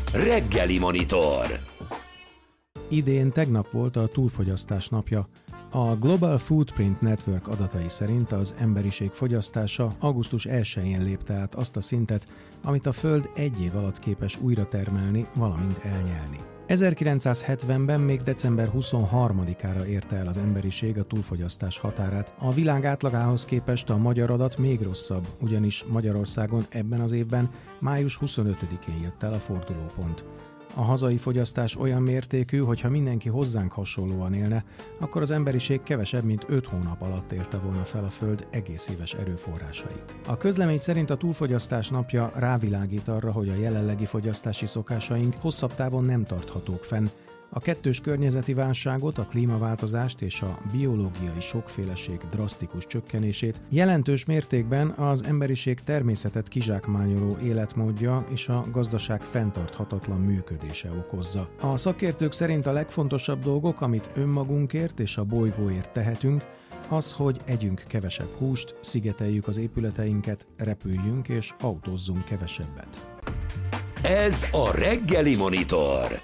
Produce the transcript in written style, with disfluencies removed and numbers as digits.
Reggeli Monitor. Idén tegnap volt a túlfogyasztás napja. A Global Footprint Network adatai szerint az emberiség fogyasztása augusztus 1-én lépte át azt a szintet, amit a Föld egy év alatt képes újra termelni, valamint elnyelni. 1970-ben még december 23-ára érte el az emberiség a túlfogyasztás határát. A világ átlagához képest a magyar adat még rosszabb, ugyanis Magyarországon ebben az évben május 25-én jött el a fordulópont. A hazai fogyasztás olyan mértékű, hogy ha mindenki hozzánk hasonlóan élne, akkor az emberiség kevesebb, mint 5 hónap alatt élte volna fel a Föld egész éves erőforrásait. A közlemény szerint a túlfogyasztás napja rávilágít arra, hogy a jelenlegi fogyasztási szokásaink hosszabb távon nem tarthatók fenn. A kettős környezeti válságot, a klímaváltozást és a biológiai sokféleség drasztikus csökkenését jelentős mértékben az emberiség természetet kizsákmányoló életmódja és a gazdaság fenntarthatatlan működése okozza. A szakértők szerint a legfontosabb dolgok, amit önmagunkért és a bolygóért tehetünk, az, hogy együnk kevesebb húst, szigeteljük az épületeinket, repüljünk és autózzunk kevesebbet. Ez a Reggeli Monitor.